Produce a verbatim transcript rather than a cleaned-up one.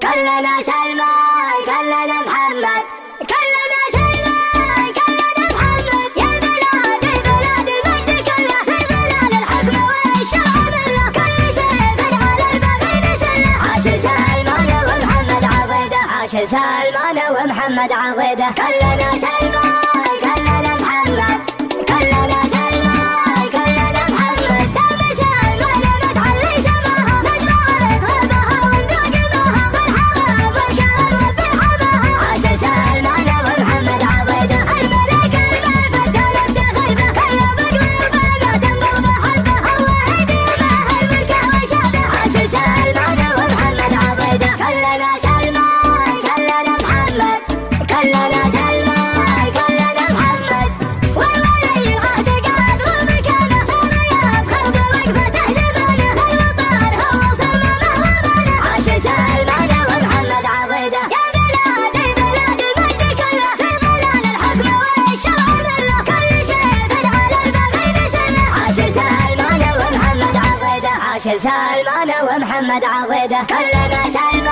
كلنا سلمان كلنا محمد كلنا سلمان كلنا محمد يا بلاد بلاد المجد كله في ظلال الحكم والشرع بالله كل سيف على البغي نسله عاش سلمان ومحمد عضيده عاش سلمان ومحمد عضيده كلنا سلمان كلنا محمد كلنا سلمان كلنا محمد دام سلمان متعلي سماها مزرعة غابها وندوق ماها والحرام والكرم ربي حماها عاش سلمان ومحمد عضيده الملك المفتى نفتخر به كل مقلوبنا تنبض بحبه الله يديمه الملك وشعبه عاش سلمان ومحمد عضيده كلنا سلمان كلنا محمد كلنا سلمان كلنا محمد والولي العهد قاد ومكانه صار يفخر بوقفته زمانه الوطن هو صممه وامانه عاش سلمان ومحمد عضيده يا بلاد بلاد المجد كله في ظلال الحكم والشرع بالله كل سيف على البغي نسله عاش سلمان ومحمد عضيده عاش سلمان ومحمد عضيده كلنا سلمان